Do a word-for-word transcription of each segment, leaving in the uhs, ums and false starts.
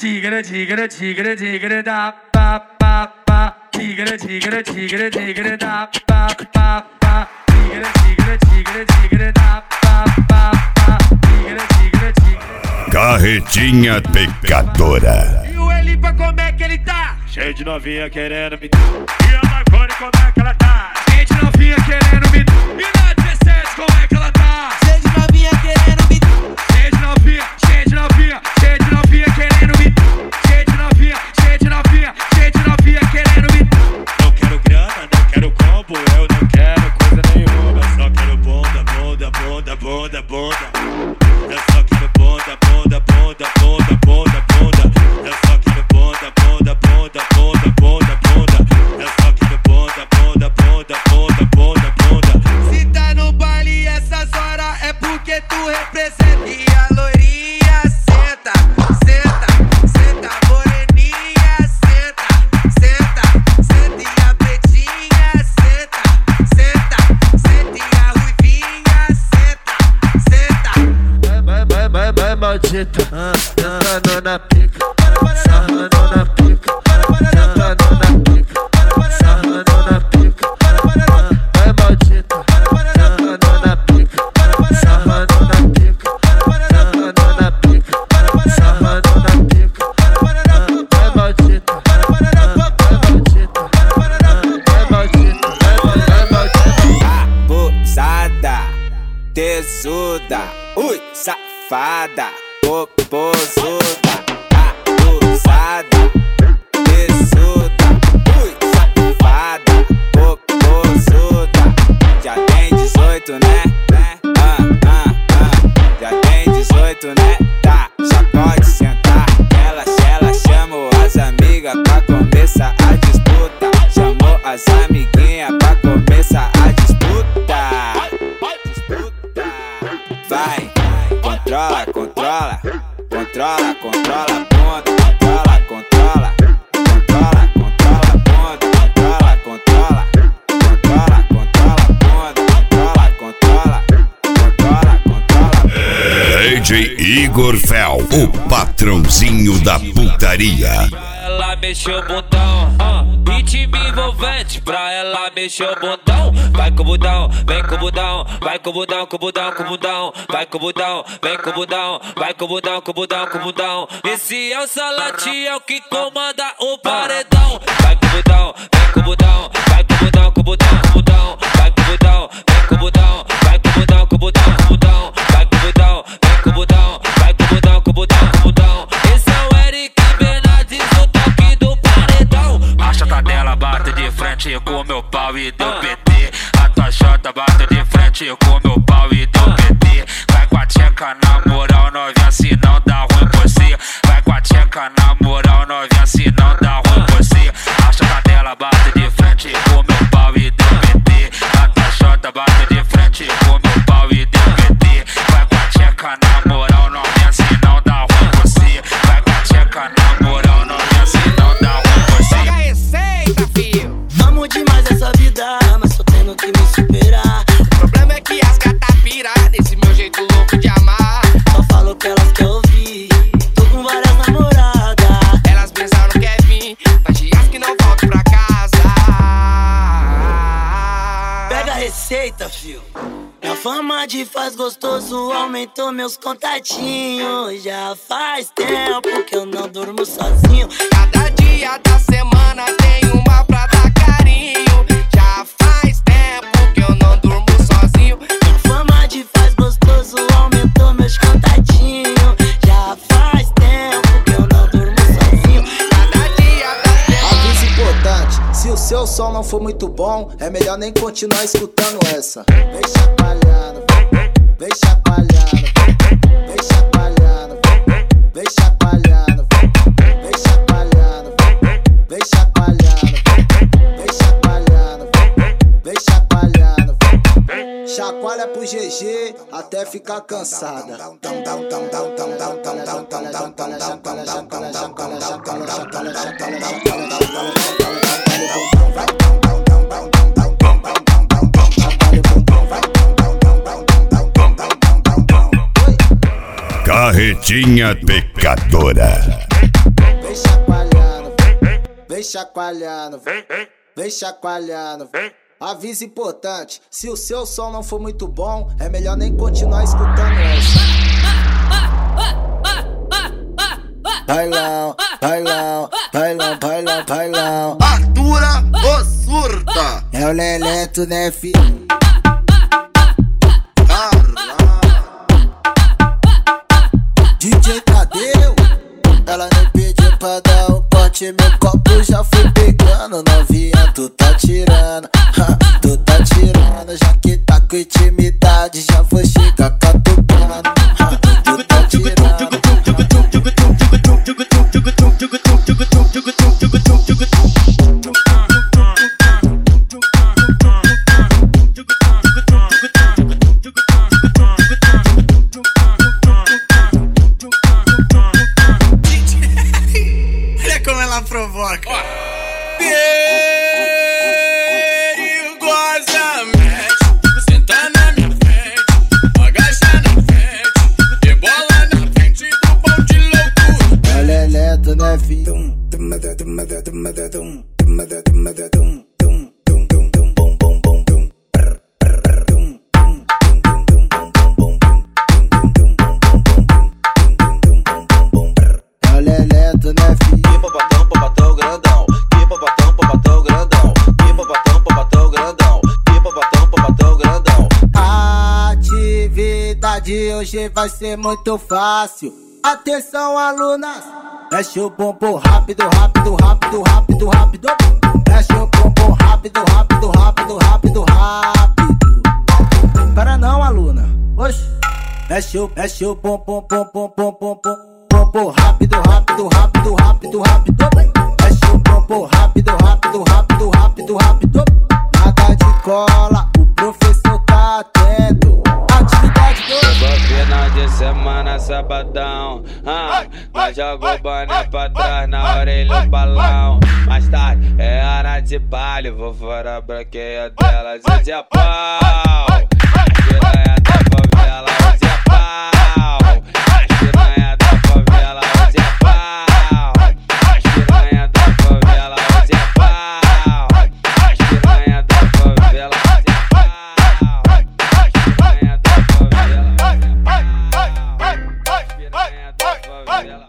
Tigre, tigre, tigre, tigre, da, pa, pa, pa. Tigre, tigre, tigre, tigre, da, pa, pa, pa. Tigre, tigre, tigre, tigre, da, pa, pa, pa. Tigre, tigre, tigre. Carretinha pecadora. E o Elipa, como é que ele tá? Cheio de novinha querendo me... E a Marconi, como é que ela tá? Cheio de novinha querendo me... E na dezessete, como é que ela tá? Cheio de novinha querendo me... Cheio de novinha, cheio de novinha, cheio de novinha querendo me... Cheio de novinha, cheio de novinha, cheio de novinha querendo me... Não quero grana, não quero combo, eu não quero coisa nenhuma. Só quero bunda, bunda, bunda, bunda, bunda. Eu só quero bunda, bunda, bunda, bunda, bunda, bunda. Eu só quero bunda, bunda, bunda, bunda, bunda, bunda. Eu só quero bunda, bunda, bunda, bunda, bunda, bunda. Se tá no baile essas horas é porque tu representa. E a loirinha senta, senta, senta, moreninha senta, senta, senta. E a pretinha senta, senta, senta. E a ruivinha senta, senta. Vai, vai, vai, vai, maldita, entrando na pica, sarrando na pica, entrando na pica, sarrando na pica. Vai, maldita, entrando na pica, sarrando na pica, entrando na pica, sarrando na pica. Vai, maldita, vai, maldita, vai, maldita, vai, maldita. Abusada, tesuda, ui, safada, popozuda. Abusada, tesuda, ui, safada, popozuda. Já tem dezoito, né? Ah, ah, ah. Já tem dezoito, né? Tá, já pode sentar. Ela, ela chamou as amigas pra começar a disputa. Chamou as amiguinhas pra começar a disputa. Vai, controla, controla, controla, controla a ponta, controla, controla, controla, controla a ponta, controla, controla, controla, controla a ponta, controla, controla, controla, controla. D J Igor Fel, o patrãozinho da putaria. Ela mexeu o bundão, uh, ritmo envolvente pra ela mexer o bundão. Vai com o bundão, vem com o bundão, vai com o bundão, com o bundão, com o bundão. Vai com o bundão, vem com o bundão, vai com o bundão, com o bundão, com o bundão. Esse é o Salati, é o que comanda o paredão. Vai com o bundão, vem com o bundão, vai com o bundão, com o bundão, com o bundão. Vai com o bundão, vem com o bundão, vai com o bundão, com o bundão, com o bundão. Vai com o bundão, vem com o bundão, vai com o bundão, com o bundão, com o bundão. Esse é o Eric Bernardes, o toque do paredão. A chata dela bate de frente com meu pau e deu P T. A tua chata bate de frente com meu pau e deu P T. Vai com a tcheca na moral, novinha, se não dá ruim por você. Vai com a tcheca na moral, novinha, se não dá ruim por você. A chata dela bate de frente com meu pau e deu P T. A tua chata bate de frente com meu pau e deu P T. Vai com a tcheca na moral, novinha, se não dá ruim por você. Vai com a tcheca na moral, novinha, se não dá ruim por você. Pega a receita, filho. Amo demais essa vida, mas tô tendo que me superar. O problema é que as gatas piram desse meu jeito louco de amar. Só falo que elas querem ouvir, tô com várias namoradas. Elas pensaram que é vir, mas dias que não volto pra casa. Pega a receita, fio. Minha fama de faz gostoso aumentou meus contatinhos. Já faz tempo que eu não durmo sozinho. Cada dia da semana tem uma pra dar carinho. Já faz tempo que eu não durmo sozinho. Minha fama de faz gostoso aumentou meus contatinhos. Já faz tempo que eu não durmo sozinho. Cada dia da semana. Aviso importante, se o seu som não for muito bom, é melhor nem continuar escutando essa. Vem chacoalhando, vem chacoalhando, vem chacoalhando, vem chacoalhando, vem chacoalhando, vem chacoalhando, vem chacoalhando, vem chacoalhando. Chacoalha pro G G até ficar cansada. Carretinha pecadora. vem chacoalhando, vem, vem, vem chacoalhando. vem. Aviso importante, se o seu som não for muito bom, é melhor nem continuar escutando essa. Bailão, bailão, bailão, bailão, bailão. Atura ou surta? É o Leleto, né, fi? D J Tadeu, ela nem pediu pra dar um pote, meu copo já foi pegando. Novinha, tu tá tirando, ha, tu tá tirando. Já que tá com intimidade, já vou chegar catucando, ha, tu tá tirando. Olha como ela provoca. Perigosamente, senta na minha frente, agacha na frente, rebola na frente do pão de loucura. É o Leleto, né, filho? É o Leleto, né, filho? Que popatão, popatão grandão. Que popatão, popatão grandão. Que popatão, popatão grandão. Que popatão, popatão grandão. A atividade hoje vai ser muito fácil. Atenção, alunas. Mexe o bumbum rápido, rápido, rápido, rápido, rápido. Mexe o bumbum rápido, rápido, rápido, rápido, rápido. Para não, aluna. Oxe. Mexe o, mexe o bumbum, bum, bum, bum, bum, bum. Bumbum rápido, rápido, rápido, rápido, rápido. Mexe o bumbum rápido, rápido, rápido, rápido, rápido. Nada de cola, o professor tá atento. Atividade dois. Chegou final de semana, sabadão. Ah, nós joga o boné pra trás na orelha do balão. Mais tarde é hora de baile, vou fora a branqueia dela. Hoje é pau, a piranha da favela. Hoje é pau, a piranha da favela. Hoje é pau, a piranha da favela. Hoje é pau, a piranha da favela. Hoje é pau, a piranha da favela. Piranha da favela.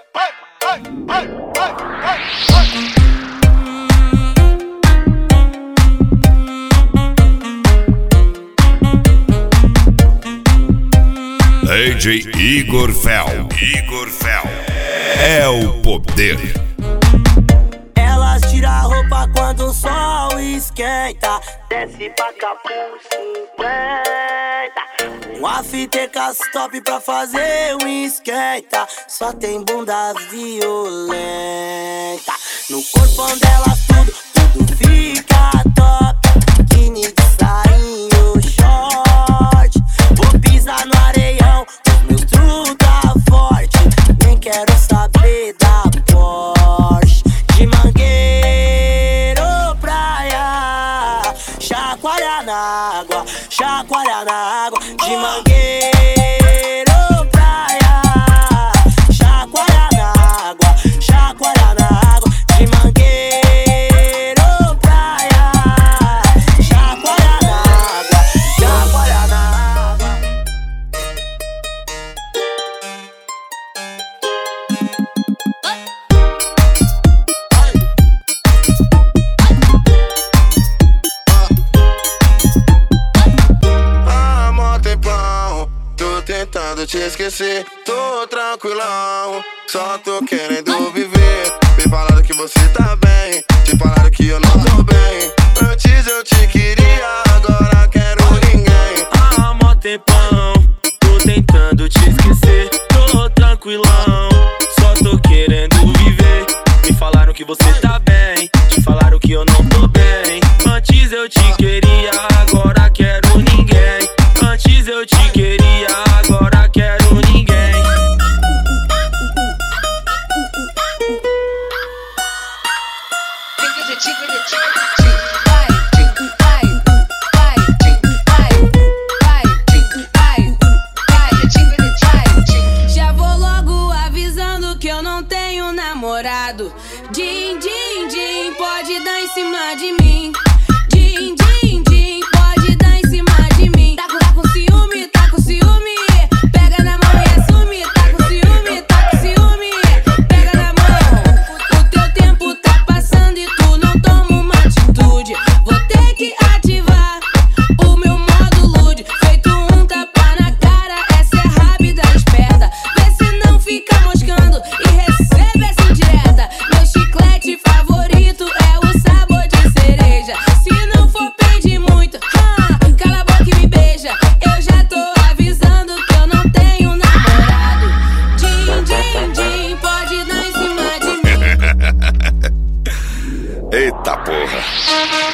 D J Igor Fel. Igor Fel. É o poder. Elas tiram a roupa quando o sol esquenta. Desce pra cá por cinquenta. Um afteca stop pra fazer um esquenta. Só tem bunda violenta. No corpo delas tudo, tudo fica top. Biquíni de sainho, short. Vou pisar no areião, os meus truta forte. Nem quero saber da Porsche. De mangueiro praia, chacoalha na água, chacoalha na água. De mangueiro praia, chacoalha na água, chacoalha na água. De mangueiro praia, chacoalha na água, chacoalha na água. Há mó tempão, tô tentando te esquecer. Tô tranquilão, só tô querendo viver. Me falaram que você tá bem, te falaram que eu não tô bem. Antes eu te queria, agora quero ninguém. Há mó tempão, tô tentando te esquecer. Tô tranquilão, só tô querendo viver. Me falaram que você tá bem, te falaram que eu não tô bem. Antes eu te queria, agora quero ninguém. Antes eu te queria, agora quero ninguém. Já vou logo avisando que eu não tenho namorado. namorado. Din, din, din, pode dar em cima de mim. Din, din, din, pode dar em cima de mim. Tá com, tá com ciúme, tá com ciúme. Pega na mão e assume. Tá com ciúme, tá com ciúme. Pega na mão. O teu tempo tá passando e tu não toma uma atitude. Vou ter que ativar o meu modo lude. Feito um tapa na cara, essa é rápida, esperta. Vê se não fica moscando e recebe essa indireta. Meu chiclete favorito é o sabor de cereja. Se não for pedir muito, ah, cala a boca e me beija. Eu já tô avisando que eu não tenho namorado. Din, din, din, pode dar em cima de mim. Eita porra.